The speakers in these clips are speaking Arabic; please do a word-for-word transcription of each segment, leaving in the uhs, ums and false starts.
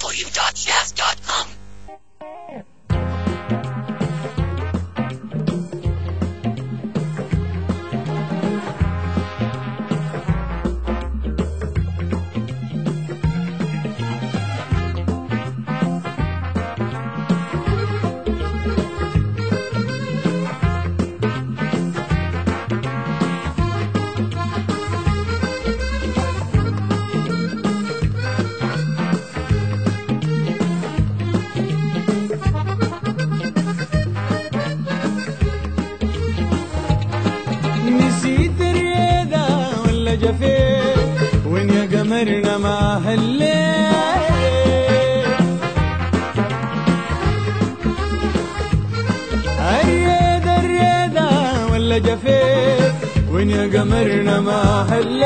w dot jazz dot com. نسيت الرياضة ولا جفيت وين يا قمرنا ما هليت. الرياضة الرياضة ولا جفيت وين يا قمرنا ما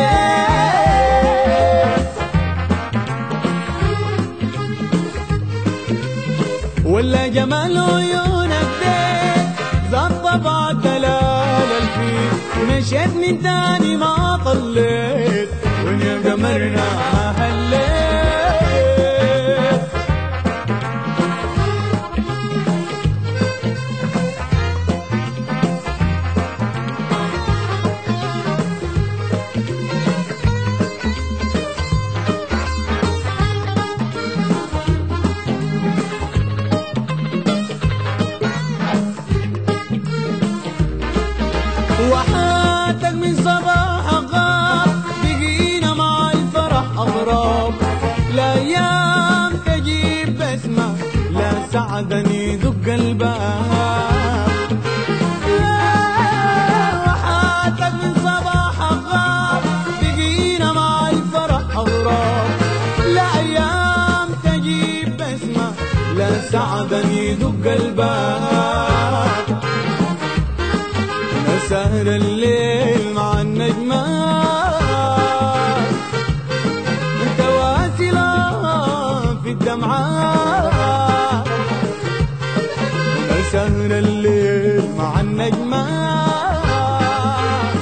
هليت. ولا جمال عيونك ديت ذات طبع الدلال الفيل. مشيت من تاني ما طليت وين يا قمرنا ما هليت. وحاتك من صباح غاب بقينا مع الفرح أغراب. لا أيام تجيب بسمة لا سعدني دق الباب. وحاتك من صباح غاب بقينا مع الفرح أغراب. لا أيام تجيب بسمة لا سعدني دق الباب. سهر الليل مع النجمات متواصلة في الدمعات. سهر الليل مع النجمات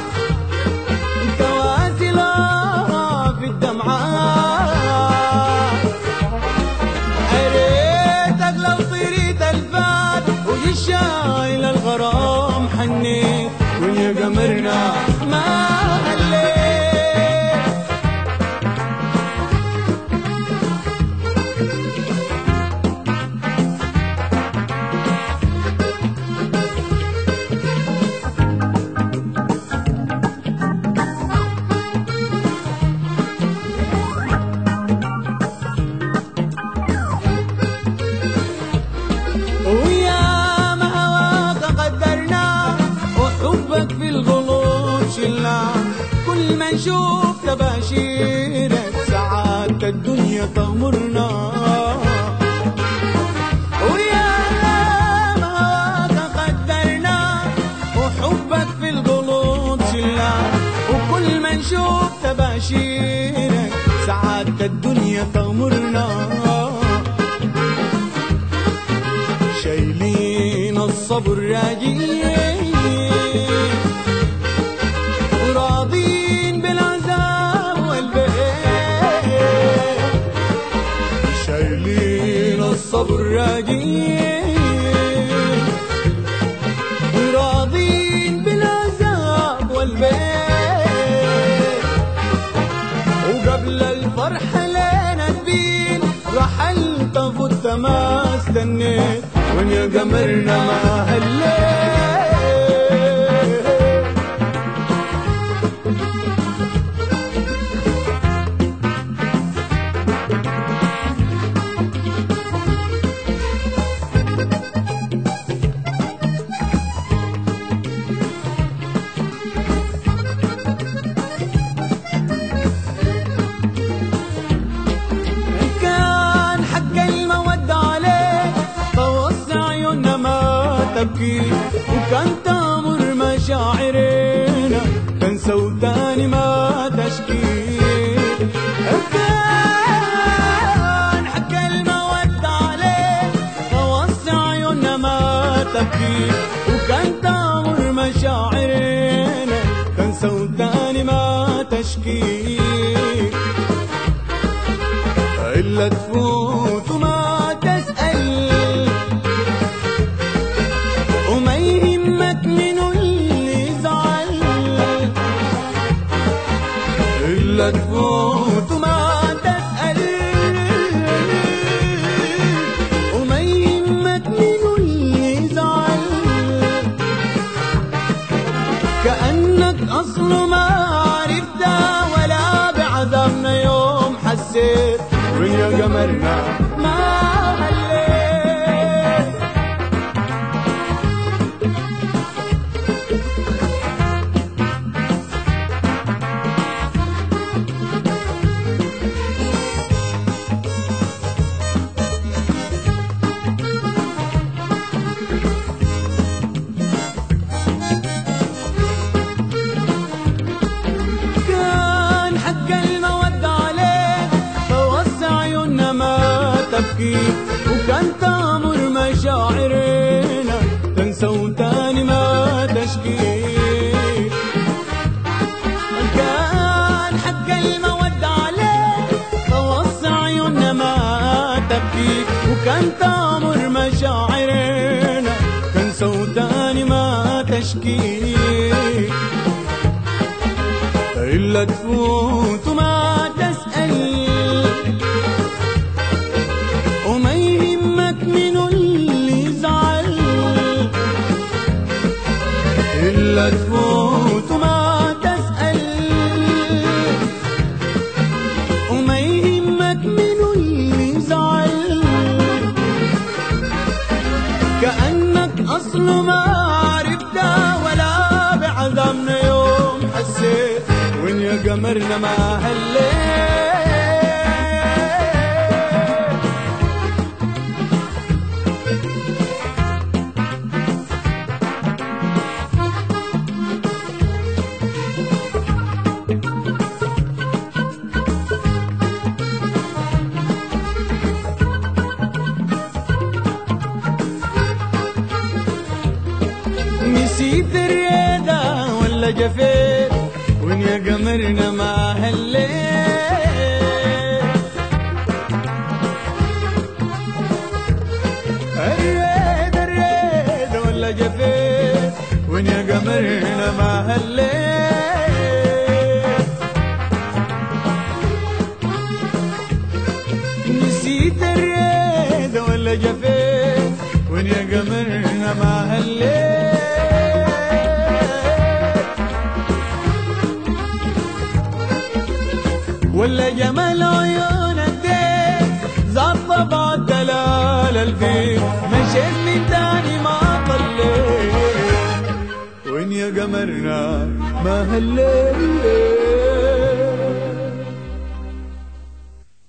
متواصلة في الدمعات. عريتك لو طريت الفات وجيشايل الغرام حنيت وين يا قمرنا ما هليت. ويا ما هواك قدرنا وحبك في القلوب شلنا. كل ما نشوف تباشيرك ساعات الدنيا تغمرنا. ويا ما هواك قدرنا وحبك في القلوب شلنا. وكل ما نشوف تباشيرك ساعات الدنيا تغمرنا. شايلين الصبر راجين وراضين بالعذاب والبئر. شايلين الصبر راجين وراضين بالعذاب والبئر. وقبل الفرح لنا تبين رحلت فوت ما استنيت وين يا قمرنا ما هليت. كان حق المودة عليك توسع عيوننا ما تبكي. وكان تامر مشاعرنا كان سوداني ما تشكي. كان حق المودة عليك توسع عيوننا ما تبكي. وكان تامر مشاعرنا كان سوداني ما تشكي. إلا تفوت وما تسأل، وما يهمك منو اللي زعل، إلا تفوت وما تسأل، وما يهمك منو اللي زعل، كأنك أصله ما عرفته ولا بعذابنا يوم حسيت، وين يا قمرنا ما هليت. كان حق المودة عليك فوسع عيوننا ما تبكي، وكان تامر مشاعرنا تنسى وتاني ما تشكي. كان حق المودة عليك فوسع عيوننا ما تبكي، وكان تامر مشاعرنا تنسى وتاني ما تشكي. إلا تفوت وما تسأل، وما يهمك منو اللي زعل، إلا تفوت وما تسأل، وما يهمك منو اللي زعل، كأنك أصله ما عرفته ولا بعذابنا يوم حسيت، وين يا قمرنا ما هليت. نسيت الرياضة ولا جفيت، وين يا قمرنا ما هليت. الريد الريد ولا جفيت، وين يا قمرنا ما هليت. نسيت الريد ولا جفيت، وين يا قمرنا ما هليت. ولا جمال عيون الدين زاد طبع الدلال الفيل، مشيت من تاني ما طليت، وين يا قمرنا ما هليت.